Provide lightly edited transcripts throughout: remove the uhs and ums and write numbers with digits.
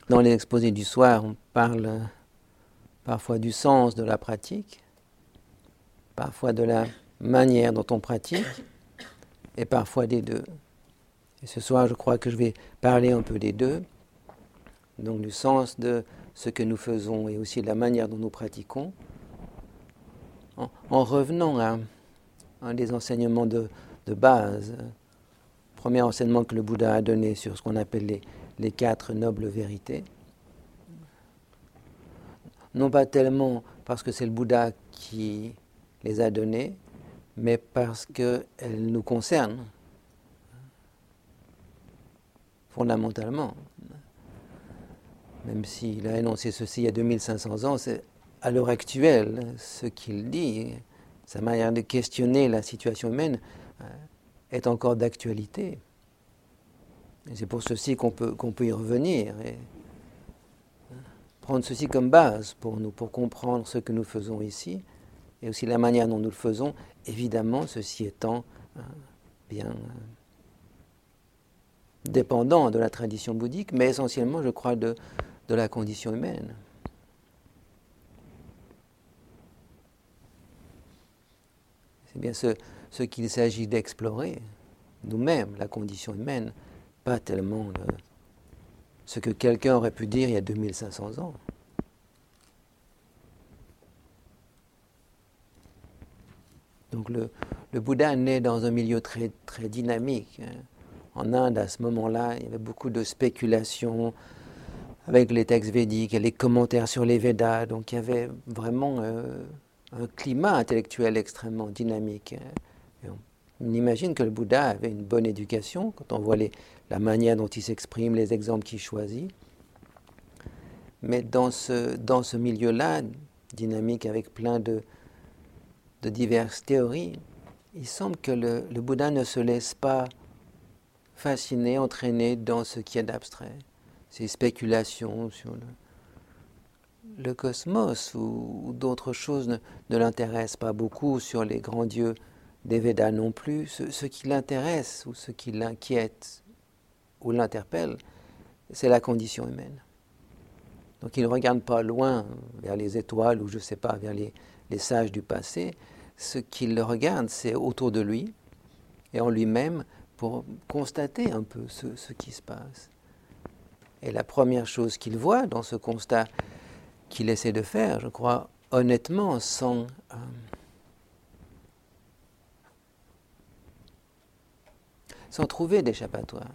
Dans les exposés du soir, on parle parfois du sens de la pratique, parfois de la manière dont on pratique, et parfois des deux. Et ce soir, je crois que je vais parler un peu des deux, donc du sens de ce que nous faisons et aussi de la manière dont nous pratiquons, en revenant à un des enseignements de base, premier enseignement que le Bouddha a donné sur ce qu'on appelle les quatre nobles vérités. Non pas tellement parce que c'est le Bouddha qui les a données, mais parce qu'elles nous concernent fondamentalement. Même s'il a énoncé ceci il y a 2500 ans, c'est à l'heure actuelle ce qu'il dit, sa manière de questionner la situation humaine est encore d'actualité. Et c'est pour ceci qu'on peut y revenir et prendre ceci comme base pour nous, pour comprendre ce que nous faisons ici et aussi la manière dont nous le faisons, évidemment, ceci étant bien dépendant de la tradition bouddhique, mais essentiellement, je crois, de la condition humaine. C'est bien ce qu'il s'agit d'explorer, nous-mêmes, la condition humaine, pas tellement ce que quelqu'un aurait pu dire il y a 2500 ans. Donc le Bouddha naît dans un milieu très, très dynamique. En Inde, à ce moment-là, il y avait beaucoup de spéculations avec les textes védiques et les commentaires sur les Védas. Donc il y avait vraiment un climat intellectuel extrêmement dynamique. Et on imagine que le Bouddha avait une bonne éducation, quand on voit la manière dont il s'exprime, les exemples qu'il choisit. Mais dans ce milieu-là, dynamique avec plein de diverses théories, il semble que le Bouddha ne se laisse pas fasciner, entraîner dans ce qui est d'abstrait. Ces spéculations sur le cosmos ou d'autres choses ne l'intéressent pas beaucoup, sur les grands dieux des Védas non plus. Ce qui l'intéresse ou ce qui l'inquiète ou l'interpelle, c'est la condition humaine. Donc il ne regarde pas loin vers les étoiles ou je ne sais pas, vers les sages du passé. Ce qu'il regarde, c'est autour de lui et en lui-même pour constater un peu ce qui se passe. Et la première chose qu'il voit dans ce constat qu'il essaie de faire, je crois, honnêtement, sans trouver d'échappatoire.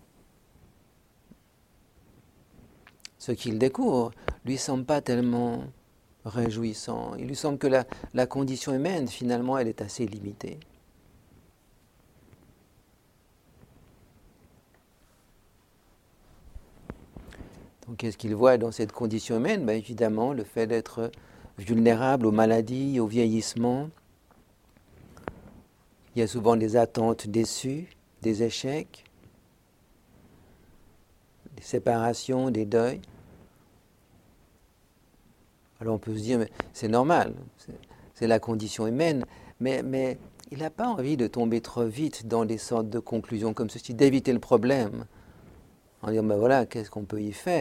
Ce qu'il découvre lui semble pas tellement réjouissant. Il lui semble que la condition humaine, finalement, elle est assez limitée. Donc, qu'est-ce qu'il voit dans cette condition humaine ? Ben, évidemment, le fait d'être vulnérable aux maladies, au vieillissement. Il y a souvent des attentes déçues, des échecs, des séparations, des deuils. Alors on peut se dire, mais c'est normal, c'est la condition humaine, mais il n'a pas envie de tomber trop vite dans des sortes de conclusions comme ceci, d'éviter le problème, en disant, ben voilà, qu'est-ce qu'on peut y faire ?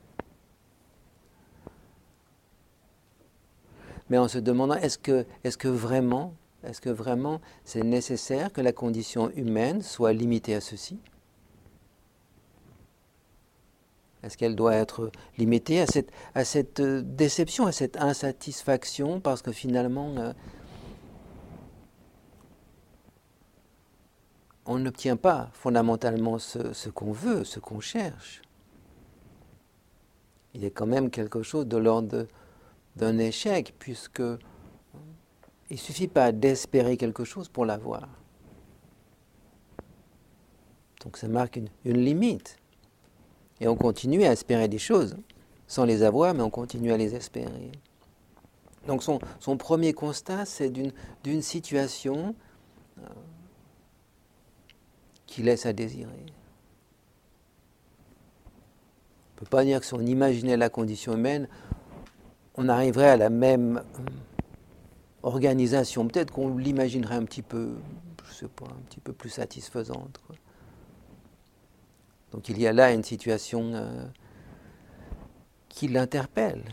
Mais en se demandant, est-ce que vraiment c'est nécessaire que la condition humaine soit limitée à ceci ? Est-ce qu'elle doit être limitée à cette déception, à cette insatisfaction, parce que finalement, on n'obtient pas fondamentalement ce qu'on veut, ce qu'on cherche. Il y a quand même quelque chose de l'ordre d'un échec, puisque il ne suffit pas d'espérer quelque chose pour l'avoir. Donc ça marque une limite. Et on continue à espérer des choses, sans les avoir, mais on continue à les espérer. Donc son premier constat, c'est d'une situation qui laisse à désirer. On ne peut pas dire que si on imaginait la condition humaine, on arriverait à la même organisation. Peut-être qu'on l'imaginerait un petit peu, je sais pas, un petit peu plus satisfaisante, quoi. Donc il y a là une situation qui l'interpelle.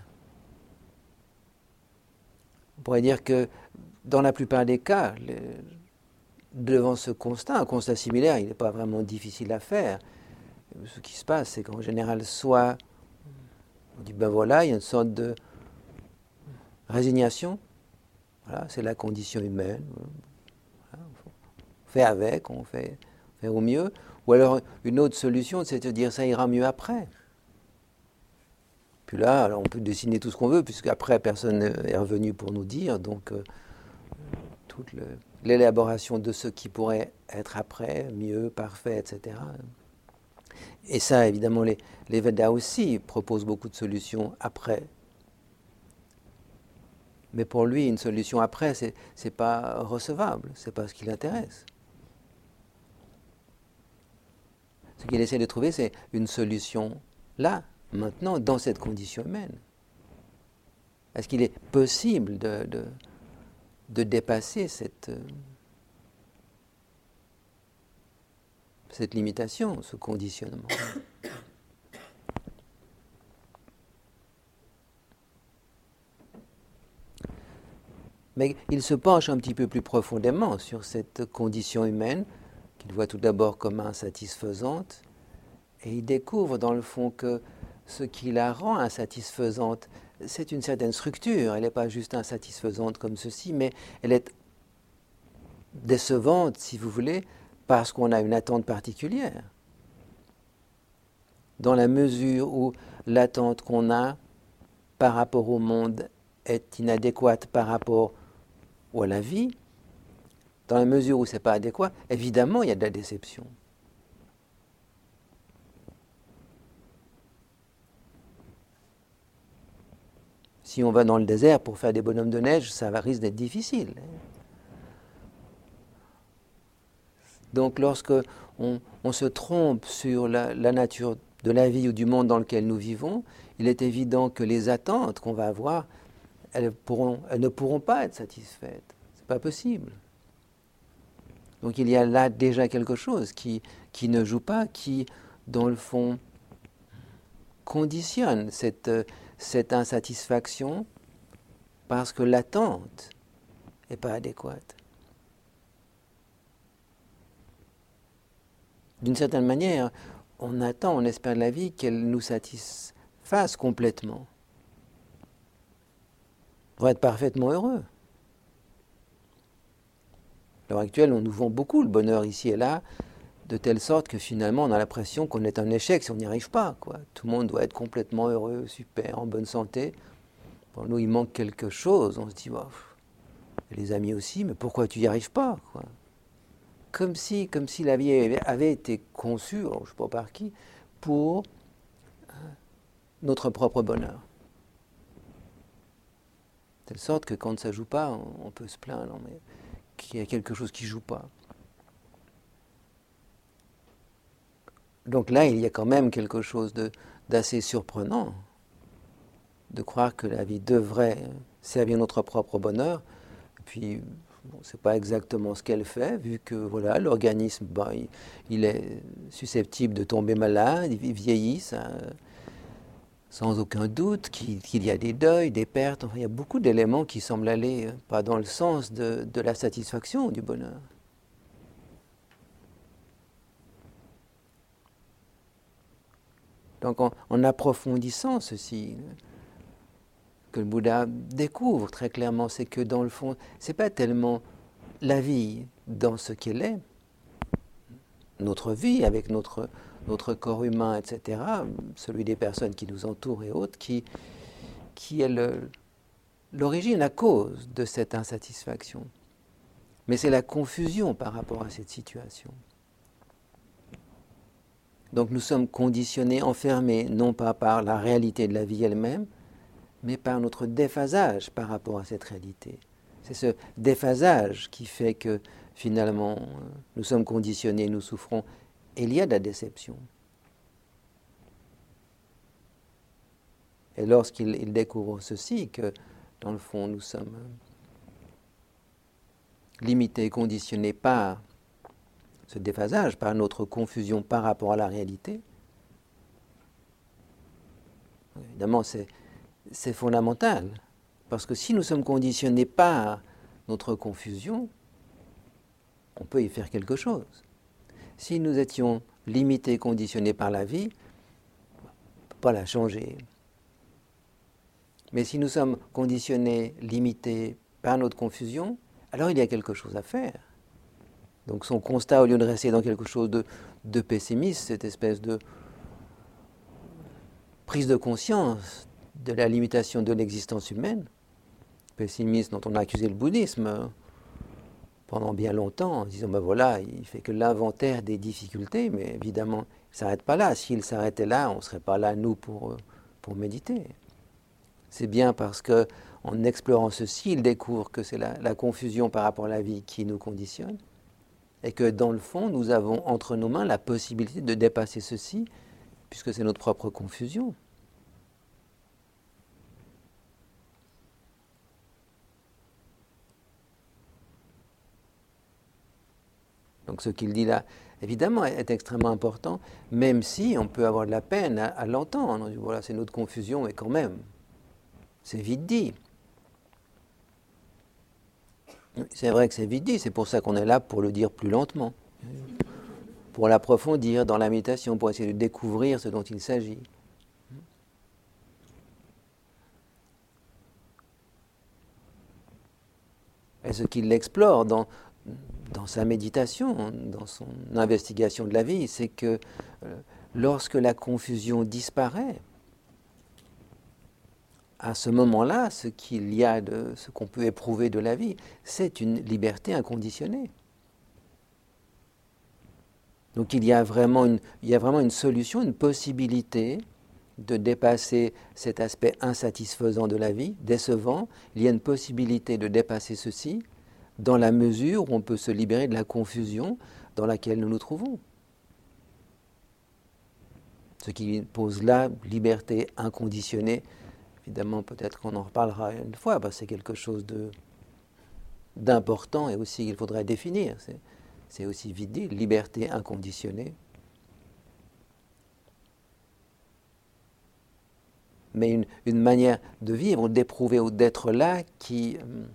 On pourrait dire que dans la plupart des cas, devant ce constat, un constat similaire, il n'est pas vraiment difficile à faire. Ce qui se passe, c'est qu'en général, soit on dit ben voilà, il y a une sorte de résignation, voilà, c'est la condition humaine, voilà, on fait avec, on fait au mieux. Ou alors une autre solution, c'est de dire ça ira mieux après. Puis là, alors on peut dessiner tout ce qu'on veut, puisqu'après, personne n'est revenu pour nous dire. Donc, toute l'élaboration de ce qui pourrait être après, mieux, parfait, etc. Et ça, évidemment, les Védas aussi proposent beaucoup de solutions après. Mais pour lui, une solution après, c'est pas recevable, c'est pas ce qui l'intéresse. Ce qu'il essaie de trouver, c'est une solution là, maintenant, dans cette condition humaine. Est-ce qu'il est possible de dépasser cette limitation, ce conditionnement? Mais il se penche un petit peu plus profondément sur cette condition humaine, qu'il voit tout d'abord comme insatisfaisante, et il découvre dans le fond que ce qui la rend insatisfaisante, c'est une certaine structure. Elle n'est pas juste insatisfaisante comme ceci, mais elle est décevante, si vous voulez, parce qu'on a une attente particulière. Dans la mesure où l'attente qu'on a par rapport au monde est inadéquate par rapport à la vie, dans la mesure où ce n'est pas adéquat, évidemment, il y a de la déception. Si on va dans le désert pour faire des bonhommes de neige, ça risque d'être difficile. Donc lorsque on se trompe sur la nature de la vie ou du monde dans lequel nous vivons, il est évident que les attentes qu'on va avoir, elles ne pourront pas être satisfaites. Ce n'est pas possible. Donc il y a là déjà quelque chose qui ne joue pas, qui, dans le fond, conditionne cette insatisfaction parce que l'attente n'est pas adéquate. D'une certaine manière, on attend, on espère de la vie qu'elle nous satisfasse complètement pour être parfaitement heureux. À l'heure actuelle, on nous vend beaucoup le bonheur ici et là, de telle sorte que finalement on a l'impression qu'on est un échec si on n'y arrive pas, quoi. Tout le monde doit être complètement heureux, super, en bonne santé. Pour nous, il manque quelque chose. On se dit, bah, les amis aussi, mais pourquoi tu n'y arrives pas, quoi? Comme si la vie avait été conçue, alors je ne sais pas par qui, pour notre propre bonheur. De telle sorte que quand ça ne joue pas, on peut se plaindre, mais qu'il y a quelque chose qui ne joue pas. Donc là, il y a quand même quelque chose d'assez surprenant de croire que la vie devrait servir notre propre bonheur. Et puis, bon, ce n'est pas exactement ce qu'elle fait, vu que voilà, l'organisme, il est susceptible de tomber malade, il vieillit, sans aucun doute, qu'il y a des deuils, des pertes. Enfin, il y a beaucoup d'éléments qui semblent aller pas dans le sens de la satisfaction, du bonheur. Donc en approfondissant ceci, que le Bouddha découvre très clairement, c'est que dans le fond, ce n'est pas tellement la vie dans ce qu'elle est, notre vie avec notre corps humain, etc., celui des personnes qui nous entourent et autres, qui est l'origine, la cause de cette insatisfaction. Mais c'est la confusion par rapport à cette situation. Donc nous sommes conditionnés, enfermés, non pas par la réalité de la vie elle-même, mais par notre déphasage par rapport à cette réalité. C'est ce déphasage qui fait que finalement nous sommes conditionnés, nous souffrons, et il y a de la déception. Et lorsqu'il découvre ceci, que dans le fond nous sommes limités, conditionnés par ce déphasage, par notre confusion par rapport à la réalité, évidemment, c'est fondamental. Parce que si nous sommes conditionnés par notre confusion, on peut y faire quelque chose. Si nous étions limités, conditionnés par la vie, on ne peut pas la changer. Mais si nous sommes conditionnés, limités par notre confusion, alors il y a quelque chose à faire. Donc son constat, au lieu de rester dans quelque chose de pessimiste, cette espèce de prise de conscience de la limitation de l'existence humaine, pessimiste dont on a accusé le bouddhisme pendant bien longtemps, en disant ben voilà, il fait que l'inventaire des difficultés, mais évidemment, il ne s'arrête pas là. S'il s'arrêtait là, on ne serait pas là, nous, pour méditer. C'est bien parce qu'en explorant ceci, il découvre que c'est la confusion par rapport à la vie qui nous conditionne, et que dans le fond, nous avons entre nos mains la possibilité de dépasser ceci, puisque c'est notre propre confusion. Donc ce qu'il dit là, évidemment, est extrêmement important, même si on peut avoir de la peine à l'entendre. On dit, voilà, c'est notre confusion, mais quand même, c'est vite dit. C'est vrai que c'est vite dit, c'est pour ça qu'on est là pour le dire plus lentement, pour l'approfondir dans la méditation, pour essayer de découvrir ce dont il s'agit. Et ce qu'il explore dans sa méditation, dans son investigation de la vie, c'est que lorsque la confusion disparaît, à ce moment-là, ce qu'il y a de ce qu'on peut éprouver de la vie, c'est une liberté inconditionnée. Donc il y a vraiment une solution, une possibilité de dépasser cet aspect insatisfaisant de la vie, décevant. Il y a une possibilité de dépasser ceci dans la mesure où on peut se libérer de la confusion dans laquelle nous nous trouvons. Ce qui pose là liberté inconditionnée. Évidemment, peut-être qu'on en reparlera une fois, c'est quelque chose d'important et aussi qu'il faudrait définir. C'est aussi vite dit, liberté inconditionnée. Mais une manière de vivre, d'éprouver ou d'être là qui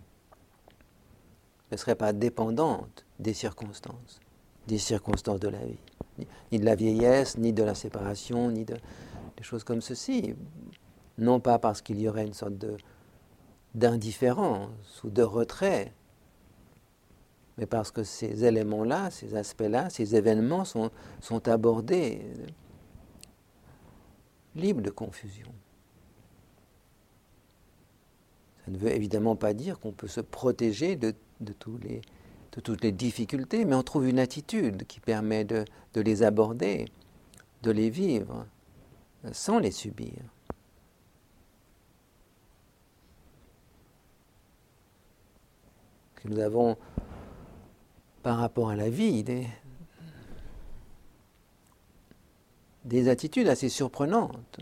ne serait pas dépendante des circonstances de la vie. Ni de la vieillesse, ni de la séparation, ni des choses comme ceci. Non pas parce qu'il y aurait une sorte d'indifférence ou de retrait, mais parce que ces éléments-là, ces aspects-là, ces événements sont abordés libres de confusion. Ça ne veut évidemment pas dire qu'on peut se protéger de toutes les difficultés, mais on trouve une attitude qui permet de les aborder, de les vivre, sans les subir. Que nous avons, par rapport à la vie, des attitudes assez surprenantes.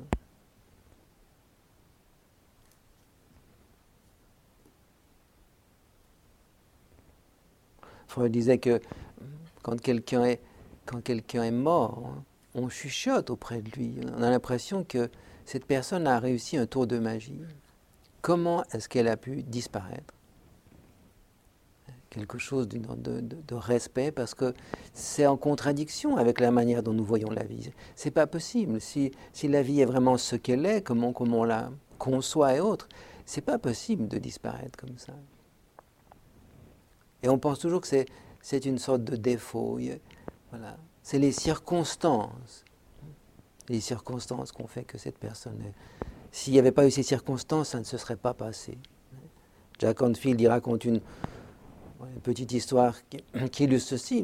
Freud disait que quand quelqu'un est mort, on chuchote auprès de lui. On a l'impression que cette personne a réussi un tour de magie. Comment est-ce qu'elle a pu disparaître ? Quelque chose de respect, parce que c'est en contradiction avec la manière dont nous voyons la vie. C'est pas possible. Si la vie est vraiment ce qu'elle est, comment on la conçoit et autres, c'est pas possible de disparaître comme ça. Et on pense toujours que c'est une sorte de défaut. Voilà. C'est les circonstances qu'on fait que cette personne est. S'il n'y avait pas eu ces circonstances, ça ne se serait pas passé. Jack Canfield, il raconte une petite histoire qui illustre ceci.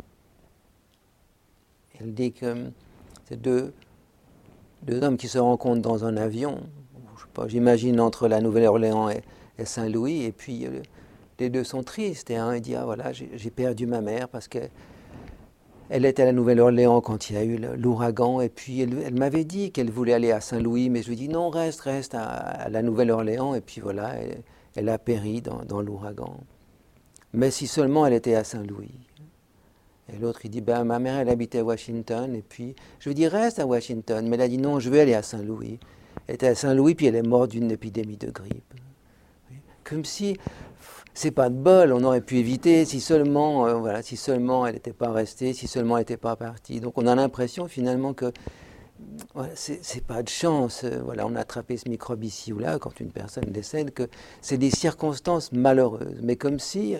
Il dit que c'est deux hommes qui se rencontrent dans un avion, je sais pas, j'imagine entre la Nouvelle-Orléans et Saint-Louis, et puis les deux sont tristes, et un dit, ah voilà, j'ai perdu ma mère parce qu'elle était à la Nouvelle-Orléans quand il y a eu l'ouragan, et puis elle m'avait dit qu'elle voulait aller à Saint-Louis, mais je lui ai dit non, reste à la Nouvelle-Orléans, et puis voilà, elle a péri dans l'ouragan. Mais si seulement elle était à Saint-Louis. Et l'autre, il dit, ma mère, elle habitait à Washington, et puis je lui dis, reste à Washington. Mais elle a dit, non, je veux aller à Saint-Louis. était à Saint-Louis, puis elle est morte d'une épidémie de grippe. Comme si, c'est pas de bol, on aurait pu éviter si seulement, voilà, si seulement elle n'était pas restée, si seulement elle n'était pas partie. Donc on a l'impression finalement que voilà, c'est pas de chance, voilà, on a attrapé ce microbe ici ou là quand une personne décède, que c'est des circonstances malheureuses, mais comme si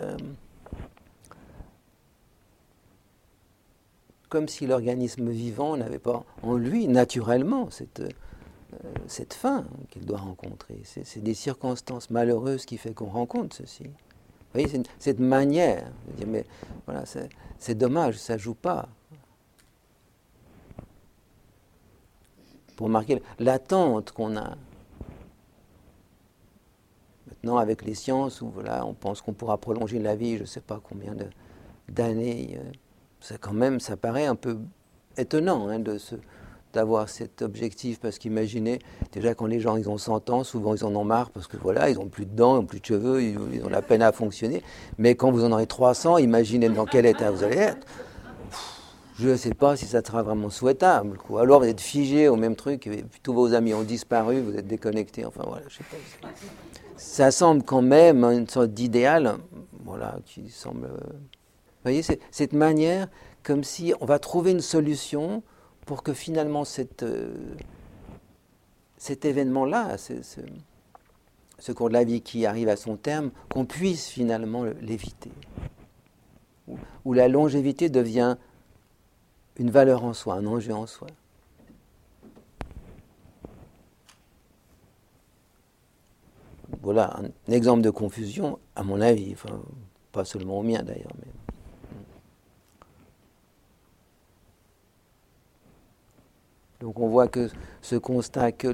l'organisme vivant n'avait pas en lui naturellement cette fin qu'il doit rencontrer. C'est des circonstances malheureuses qui fait qu'on rencontre ceci. Vous voyez, c'est cette manière de dire, mais voilà, c'est dommage, ça ne joue pas. Pour marquer l'attente qu'on a. Maintenant, avec les sciences, où voilà, on pense qu'on pourra prolonger la vie, je ne sais pas combien d'années, ça paraît un peu étonnant hein, d'avoir cet objectif, parce qu'imaginez, déjà quand les gens ils ont 100 ans, souvent ils en ont marre, parce que voilà, ils n'ont plus de dents, ils n'ont plus de cheveux, ils ont la peine à fonctionner, mais quand vous en aurez 300, imaginez dans quel état vous allez être. Je ne sais pas si ça sera vraiment souhaitable, quoi. Alors vous êtes figé au même truc, et puis tous vos amis ont disparu, vous êtes déconnecté, enfin voilà, je sais pas. Ça semble quand même une sorte d'idéal, voilà, qui semble... Vous voyez, c'est cette manière, comme si on va trouver une solution pour que finalement cet événement-là, ce cours de la vie qui arrive à son terme, qu'on puisse finalement l'éviter. Où la longévité devient une valeur en soi, un enjeu en soi. Voilà un exemple de confusion, à mon avis, enfin, pas seulement au mien d'ailleurs. Mais... Donc on voit que ce constat que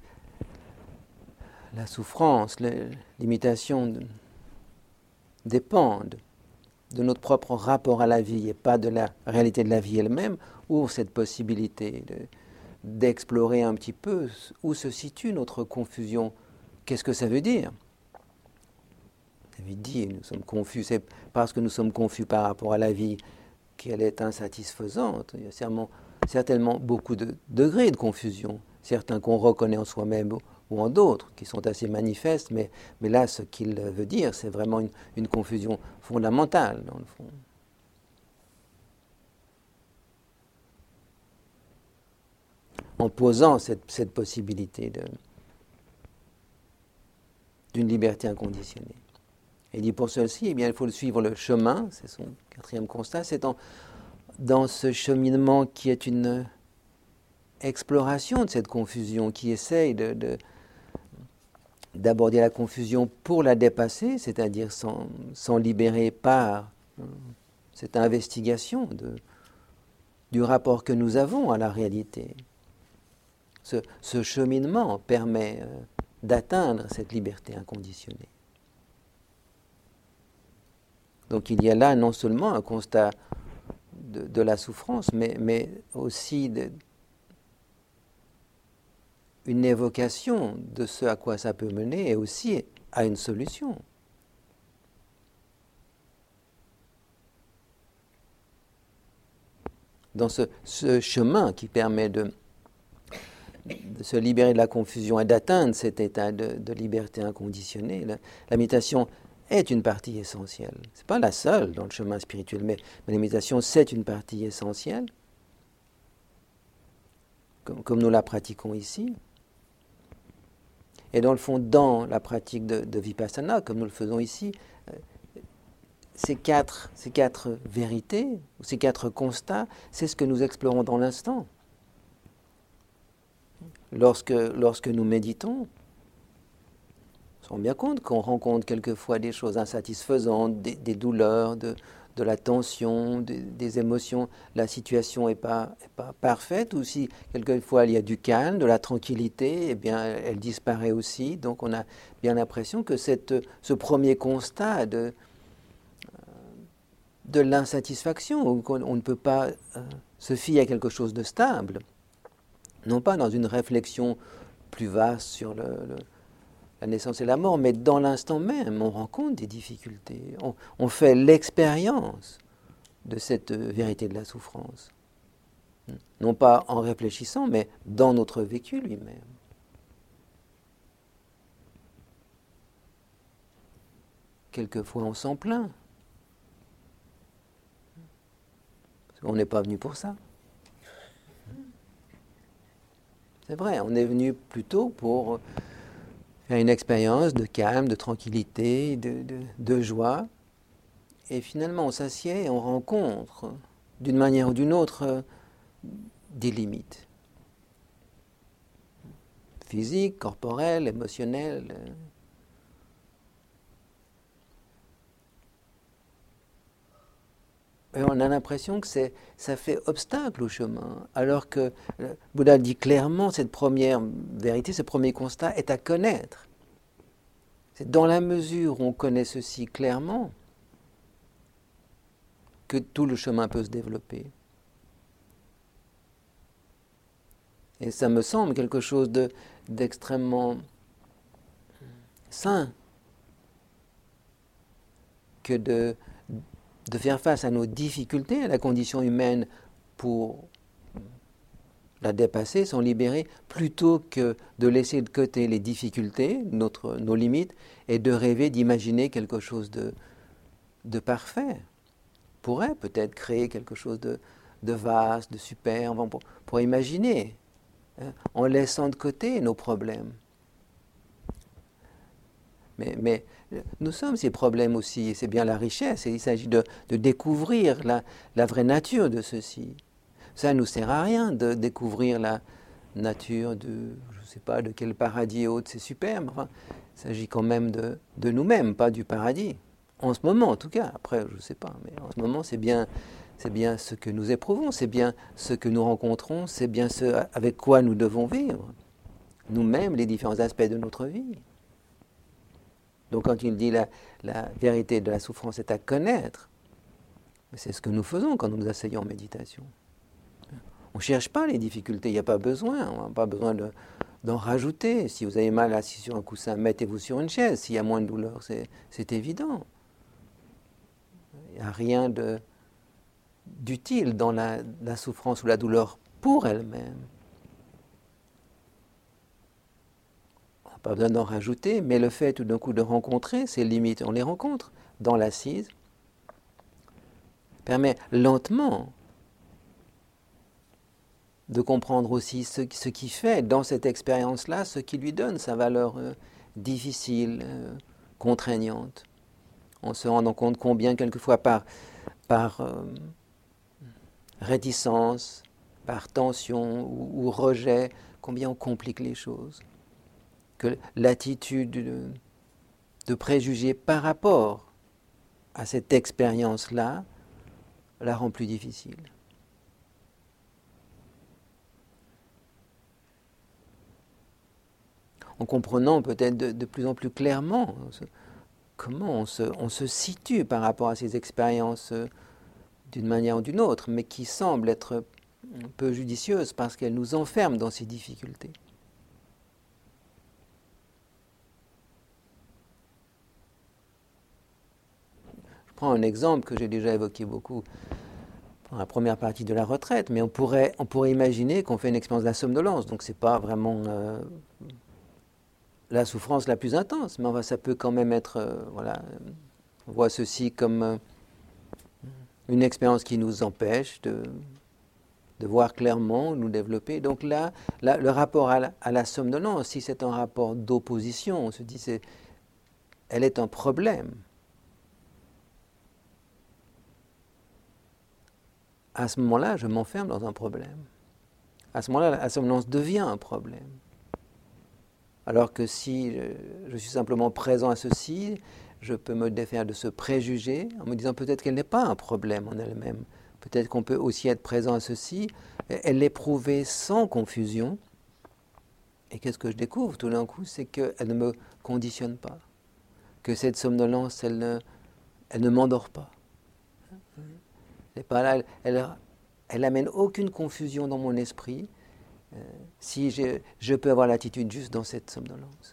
la souffrance, l'imitation dépendent de notre propre rapport à la vie et pas de la réalité de la vie elle-même, ouvre cette possibilité d'explorer un petit peu où se situe notre confusion. Qu'est-ce que ça veut dire ? David dit, nous sommes confus, c'est parce que nous sommes confus par rapport à la vie qu'elle est insatisfaisante. Il y a certainement beaucoup de degrés de confusion, certains qu'on reconnaît en soi-même ou en d'autres, qui sont assez manifestes, mais là, ce qu'il veut dire, c'est vraiment une confusion fondamentale, dans le fond. En posant cette possibilité d'une liberté inconditionnée. Et il dit pour ceci, eh bien, il faut suivre le chemin, c'est son quatrième constat, c'est dans ce cheminement qui est une exploration de cette confusion, qui essaye d'aborder la confusion pour la dépasser, c'est-à-dire s'en libérer par cette investigation du rapport que nous avons à la réalité. Ce cheminement permet d'atteindre cette liberté inconditionnée. Donc il y a là non seulement un constat de la souffrance, mais aussi une évocation de ce à quoi ça peut mener et aussi à une solution. Dans ce chemin qui permet de se libérer de la confusion et d'atteindre cet état de liberté inconditionnée, la méditation est une partie essentielle. Ce n'est pas la seule dans le chemin spirituel, mais la méditation, c'est une partie essentielle, comme nous la pratiquons ici. Et dans le fond, dans la pratique de Vipassana, comme nous le faisons ici, ces quatre vérités, ces quatre constats, c'est ce que nous explorons dans l'instant. Lorsque nous méditons, on se rend bien compte qu'on rencontre quelquefois des choses insatisfaisantes, des douleurs, de la tension, des émotions. La situation n'est pas parfaite, ou si quelquefois il y a du calme, de la tranquillité, eh bien elle disparaît aussi. Donc on a bien l'impression que ce premier constat de l'insatisfaction, où on ne peut pas se fier à quelque chose de stable, non pas dans une réflexion plus vaste sur la naissance et la mort, mais dans l'instant même, on rencontre des difficultés. On fait l'expérience de cette vérité de la souffrance. Non pas en réfléchissant, mais dans notre vécu lui-même. quelquefois on s'en plaint. Parce qu'on n'est pas venu pour ça. C'est vrai, on est venu plutôt pour faire une expérience de calme, de tranquillité, de joie. Et finalement, on s'assied et on rencontre, d'une manière ou d'une autre, des limites. Physiques, corporelles, émotionnelles. Et on a l'impression que ça fait obstacle au chemin, alors que le Bouddha dit clairement, cette première vérité, ce premier constat est à connaître. C'est dans la mesure où on connaît ceci clairement que tout le chemin peut se développer. Et ça me semble quelque chose d'extrêmement sain que de faire face à nos difficultés, à la condition humaine pour la dépasser, s'en libérer, plutôt que de laisser de côté les difficultés, nos limites, et de rêver, d'imaginer quelque chose de parfait. Pourrait peut-être créer quelque chose de vaste, de super, pour imaginer, en laissant de côté nos problèmes. Mais nous sommes ces problèmes aussi, et c'est bien la richesse, et il s'agit de découvrir la vraie nature de ceci. Ça ne nous sert à rien de découvrir la nature de, je ne sais pas, de quel paradis autre, c'est super, mais enfin, il s'agit quand même de nous-mêmes, pas du paradis. En ce moment, en tout cas, après, je ne sais pas, mais en ce moment, c'est bien ce que nous éprouvons, c'est bien ce que nous rencontrons, c'est bien ce avec quoi nous devons vivre, nous-mêmes, les différents aspects de notre vie. Donc quand il dit la vérité de la souffrance est à connaître, c'est ce que nous faisons quand nous nous asseyons en méditation. On ne cherche pas les difficultés, il n'y a pas besoin, on n'a pas besoin d'en rajouter. Si vous avez mal assis sur un coussin, mettez-vous sur une chaise. S'il y a moins de douleur, c'est évident. Il n'y a rien d'utile dans la souffrance ou la douleur pour elle-même. On n'a pas besoin d'en rajouter, mais le fait tout d'un coup de rencontrer ces limites, on les rencontre dans l'assise, permet lentement de comprendre aussi ce qui fait dans cette expérience-là, ce qui lui donne sa valeur difficile, contraignante. En se rendant compte combien, quelquefois, par réticence, par tension ou rejet, combien on complique les choses. Que l'attitude de préjugés par rapport à cette expérience-là la rend plus difficile. En comprenant peut-être de plus en plus clairement comment on se situe par rapport à ces expériences d'une manière ou d'une autre, mais qui semblent être un peu judicieuses parce qu'elles nous enferment dans ces difficultés. Je prends un exemple que j'ai déjà évoqué beaucoup dans la première partie de la retraite, mais on pourrait imaginer qu'on fait une expérience de la somnolence, donc c'est pas vraiment la souffrance la plus intense, mais ça peut quand même être, on voit ceci comme une expérience qui nous empêche de voir clairement, nous développer. Donc là le rapport à la somnolence, si c'est un rapport d'opposition, on se dit elle est un problème. À ce moment-là, je m'enferme dans un problème. À ce moment-là, la somnolence devient un problème. Alors que si je suis simplement présent à ceci, je peux me défaire de ce préjugé en me disant peut-être qu'elle n'est pas un problème en elle-même. Peut-être qu'on peut aussi être présent à ceci, et l'éprouver sans confusion. Et qu'est-ce que je découvre tout d'un coup? C'est qu'elle ne me conditionne pas. Que cette somnolence, elle ne m'endort pas. Elle n'est pas là, elle n'amène aucune confusion dans mon esprit. Si je peux avoir l'attitude juste dans cette somnolence.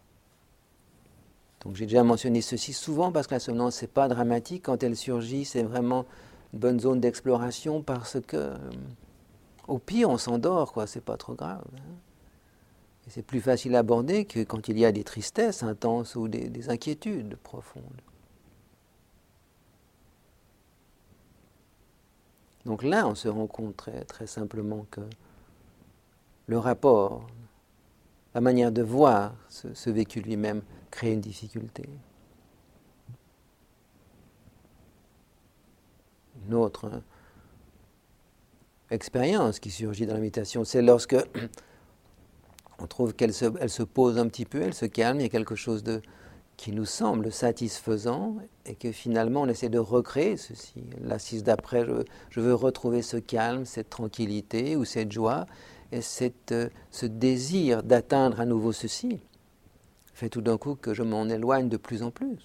Donc j'ai déjà mentionné ceci souvent parce que la somnolence c'est pas dramatique, quand elle surgit c'est vraiment une bonne zone d'exploration parce que au pire on s'endort, c'est pas trop grave. Et c'est plus facile à aborder que quand il y a des tristesses intenses ou des inquiétudes profondes. Donc là, on se rend compte très, très simplement que le rapport, la manière de voir ce vécu lui-même crée une difficulté. Une autre expérience qui surgit dans la méditation, c'est lorsque on trouve qu'elle se pose un petit peu, elle se calme, il y a quelque chose qui nous semble satisfaisant et que finalement on essaie de recréer ceci. L'assise d'après, je veux retrouver ce calme, cette tranquillité ou cette joie et ce désir d'atteindre à nouveau ceci fait tout d'un coup que je m'en éloigne de plus en plus.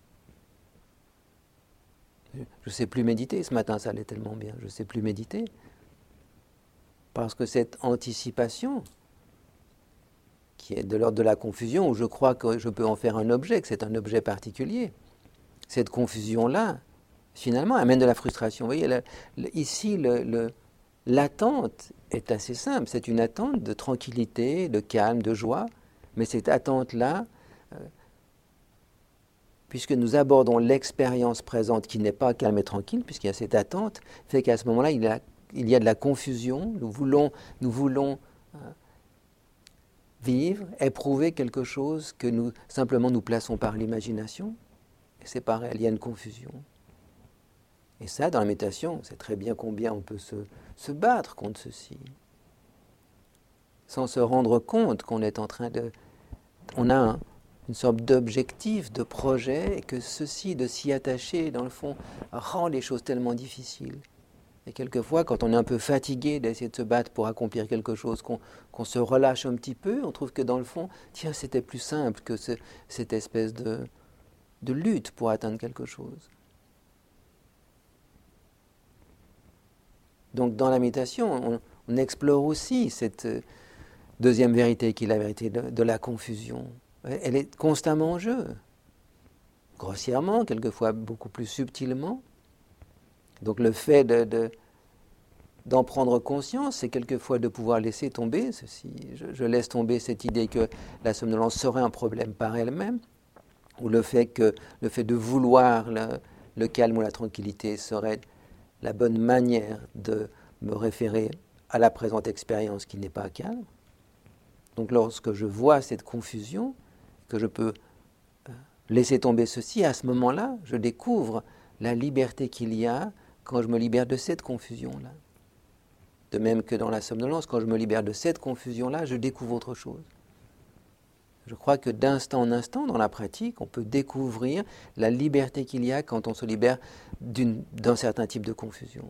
Je ne sais plus méditer, ce matin ça allait tellement bien, je ne sais plus méditer. Parce que cette anticipation, qui est de l'ordre de la confusion, où je crois que je peux en faire un objet, que c'est un objet particulier, cette confusion-là, finalement, amène de la frustration. Vous voyez, ici, l'attente est assez simple. C'est une attente de tranquillité, de calme, de joie. Mais cette attente-là, puisque nous abordons l'expérience présente qui n'est pas calme et tranquille, puisqu'il y a cette attente, fait qu'à ce moment-là, il y a de la confusion. Nous voulons vivre, éprouver quelque chose que simplement nous plaçons par l'imagination. Et c'est pareil, il y a une confusion. Et ça, dans la méditation, c'est très bien combien on peut se battre contre ceci, sans se rendre compte qu'on est en train de... On a une sorte d'objectif, de projet, et que ceci, de s'y attacher, dans le fond, rend les choses tellement difficiles. Et quelquefois, quand on est un peu fatigué d'essayer de se battre pour accomplir quelque chose, qu'on se relâche un petit peu, on trouve que dans le fond, tiens, c'était plus simple que cette espèce de lutte pour atteindre quelque chose. Donc dans la méditation, on explore aussi cette deuxième vérité qui est la vérité de la confusion. Elle est constamment en jeu, grossièrement, quelquefois beaucoup plus subtilement. Donc le fait d'en prendre conscience, c'est quelquefois de pouvoir laisser tomber ceci. Je laisse tomber cette idée que la somnolence serait un problème par elle-même, ou le fait de vouloir le calme ou la tranquillité serait la bonne manière de me référer à la présente expérience qui n'est pas calme. Donc lorsque je vois cette confusion, que je peux laisser tomber ceci, à ce moment-là, je découvre la liberté qu'il y a quand je me libère de cette confusion-là. De même que dans la somnolence, quand je me libère de cette confusion-là, je découvre autre chose. Je crois que d'instant en instant, dans la pratique, on peut découvrir la liberté qu'il y a quand on se libère d'un certain type de confusion.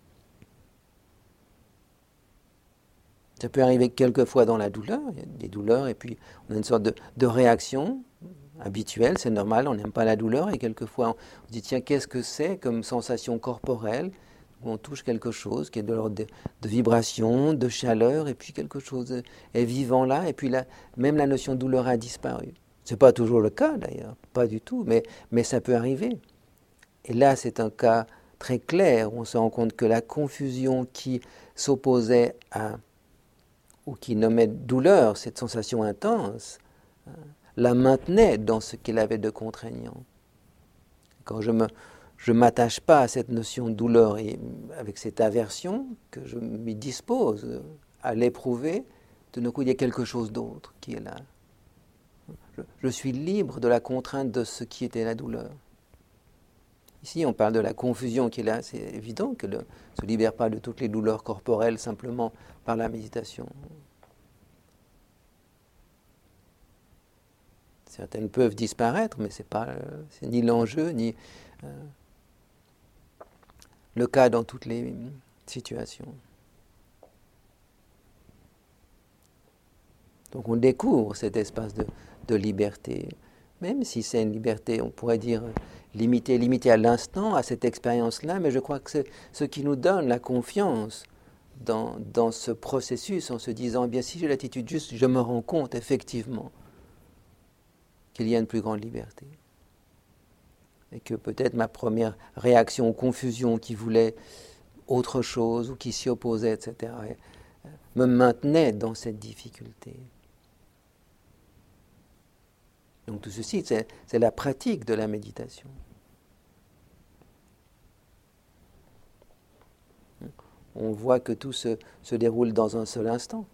Ça peut arriver quelquefois dans la douleur, il y a des douleurs et puis on a une sorte de réaction habituelle, c'est normal, on n'aime pas la douleur et quelquefois on se dit tiens, qu'est-ce que c'est comme sensation corporelle où on touche quelque chose qui est de l'ordre de vibration, de chaleur et puis quelque chose est vivant là et puis là, même la notion de douleur a disparu. Ce n'est pas toujours le cas d'ailleurs, pas du tout, mais ça peut arriver. Et là c'est un cas très clair où on se rend compte que la confusion qui s'opposait ou qui nommait douleur, cette sensation intense, la maintenait dans ce qu'elle avait de contraignant. Quand je ne m'attache pas à cette notion de douleur et avec cette aversion, que je m'y dispose à l'éprouver, de nos coups, il y a quelque chose d'autre qui est là. Je suis libre de la contrainte de ce qui était la douleur. Ici, on parle de la confusion qui est là. C'est évident que ne se libère pas de toutes les douleurs corporelles simplement par la méditation. Certaines peuvent disparaître, mais c'est ni l'enjeu, ni le cas dans toutes les situations. Donc on découvre cet espace de liberté, même si c'est une liberté, on pourrait dire, limitée à l'instant, à cette expérience-là, mais je crois que c'est ce qui nous donne la confiance dans ce processus, en se disant, bien si j'ai l'attitude juste, je me rends compte effectivement qu'il y a une plus grande liberté. Et que peut-être ma première réaction aux confusions qui voulait autre chose ou qui s'y opposait, etc., me maintenait dans cette difficulté. Donc tout ceci, c'est la pratique de la méditation. on voit que tout se déroule dans un seul instant.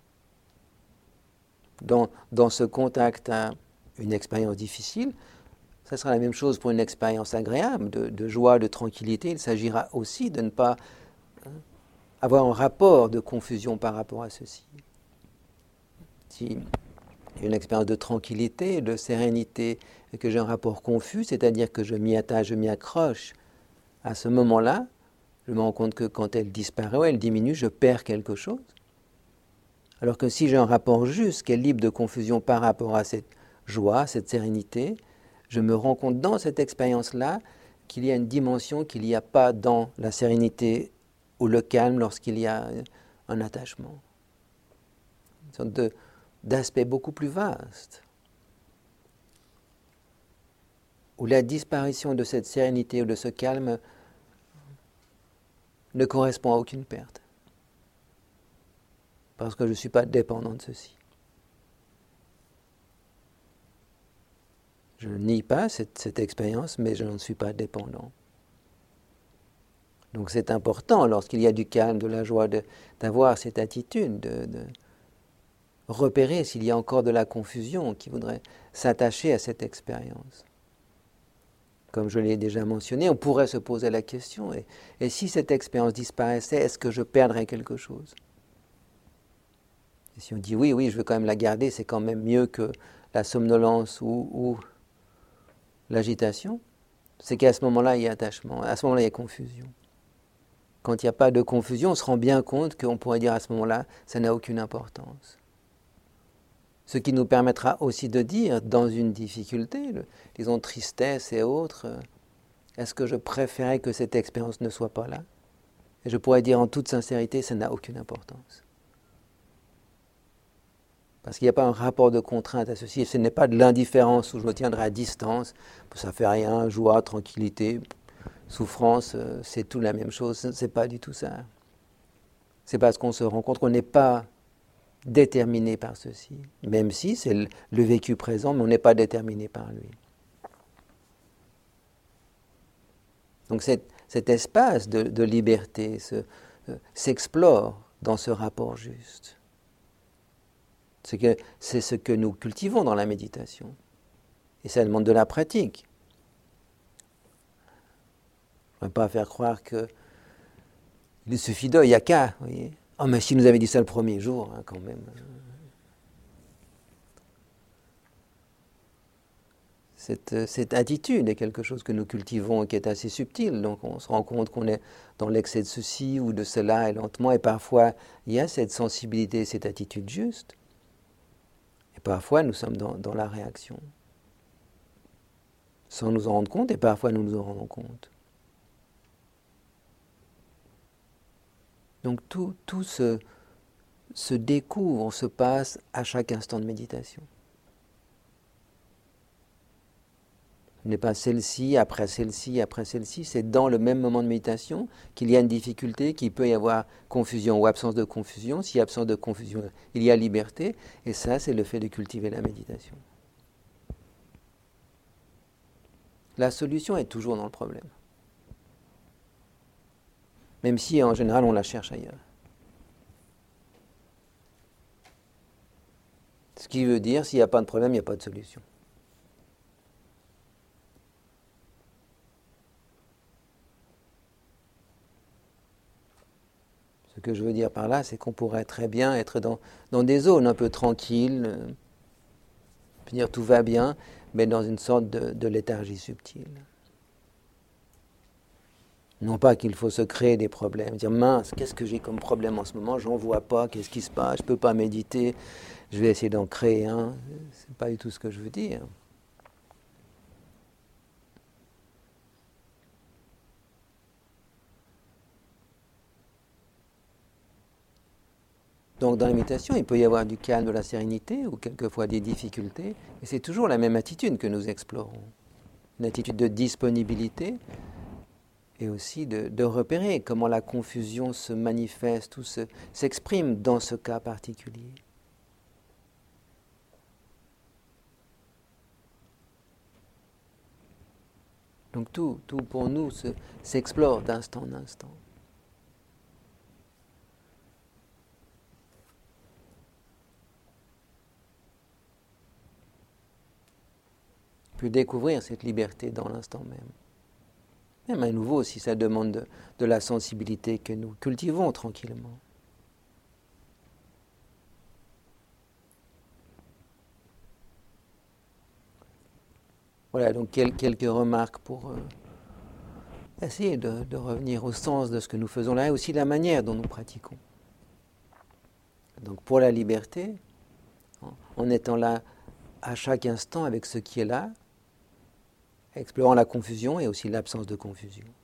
Dans ce contact à une expérience difficile, ça sera la même chose pour une expérience agréable, de joie, de tranquillité. Il s'agira aussi de ne pas avoir un rapport de confusion par rapport à ceci. Si une expérience de tranquillité, de sérénité, et que j'ai un rapport confus, c'est-à-dire que je m'y attache, je m'y accroche, à ce moment-là, je me rends compte que quand elle disparaît ou elle diminue, je perds quelque chose. Alors que si j'ai un rapport juste, qui est libre de confusion par rapport à cette joie, cette sérénité, je me rends compte dans cette expérience-là qu'il y a une dimension qu'il n'y a pas dans la sérénité ou le calme lorsqu'il y a un attachement. Une sorte d'aspect beaucoup plus vaste, où la disparition de cette sérénité ou de ce calme ne correspond à aucune perte. Parce que je ne suis pas dépendant de ceci. Je ne nie pas cette expérience, mais je n'en suis pas dépendant. Donc c'est important, lorsqu'il y a du calme, de la joie, d'avoir cette attitude, de repérer s'il y a encore de la confusion qui voudrait s'attacher à cette expérience. Comme je l'ai déjà mentionné, on pourrait se poser la question, et si cette expérience disparaissait, est-ce que je perdrais quelque chose ? Et si on dit oui, je veux quand même la garder, c'est quand même mieux que la somnolence ou l'agitation, c'est qu'à ce moment-là, il y a attachement, à ce moment-là, il y a confusion. Quand il n'y a pas de confusion, on se rend bien compte qu'on pourrait dire à ce moment-là, ça n'a aucune importance. Ce qui nous permettra aussi de dire, dans une difficulté, disons tristesse et autres, est-ce que je préférais que cette expérience ne soit pas là ? Et je pourrais dire en toute sincérité, ça n'a aucune importance. Parce qu'il n'y a pas un rapport de contrainte à ceci. Ce n'est pas de l'indifférence où je me tiendrai à distance. Ça ne fait rien, joie, tranquillité, souffrance, c'est tout la même chose. Ce n'est pas du tout ça. C'est parce qu'on se rend compte qu'on n'est pas déterminé par ceci. Même si c'est le vécu présent, mais on n'est pas déterminé par lui. Donc cet espace de liberté s'explore dans ce rapport juste. C'est ce que nous cultivons dans la méditation. Et ça demande de la pratique. On ne va pas faire croire qu'il suffit il n'y a qu'à. Oh, mais si nous avait dit ça le premier jour, hein, quand même. Cette attitude est quelque chose que nous cultivons et qui est assez subtil. Donc on se rend compte qu'on est dans l'excès de ceci ou de cela et lentement. Et parfois, il y a cette sensibilité, cette attitude juste. Et parfois, nous sommes dans la réaction. Sans nous en rendre compte, et parfois nous nous en rendons compte. Donc tout se découvre, se passe à chaque instant de méditation. Ce n'est pas celle-ci, après celle-ci, après celle-ci. C'est dans le même moment de méditation qu'il y a une difficulté, qu'il peut y avoir confusion ou absence de confusion. S'il y a absence de confusion, il y a liberté. Et ça, c'est le fait de cultiver la méditation. La solution est toujours dans le problème. Même si, en général, on la cherche ailleurs. Ce qui veut dire, s'il n'y a pas de problème, il n'y a pas de solution. Ce que je veux dire par là, c'est qu'on pourrait très bien être dans des zones un peu tranquilles, puis dire tout va bien, mais dans une sorte de léthargie subtile. Non pas qu'il faut se créer des problèmes, dire mince, qu'est-ce que j'ai comme problème en ce moment, j'en vois pas, qu'est-ce qui se passe, je ne peux pas méditer, je vais essayer d'en créer un. C'est pas du tout ce que je veux dire. Donc dans la méditation, il peut y avoir du calme, de la sérénité, ou quelquefois des difficultés, et c'est toujours la même attitude que nous explorons. Une attitude de disponibilité, et aussi de repérer comment la confusion se manifeste ou s'exprime dans ce cas particulier. Donc tout pour nous s'explore d'instant en instant. peut découvrir cette liberté dans l'instant même. Même à nouveau, si ça demande de la sensibilité que nous cultivons tranquillement. Voilà, donc quelques remarques pour essayer de revenir au sens de ce que nous faisons là et aussi la manière dont nous pratiquons. Donc pour la liberté, en étant là à chaque instant avec ce qui est là, explorant la confusion et aussi l'absence de confusion.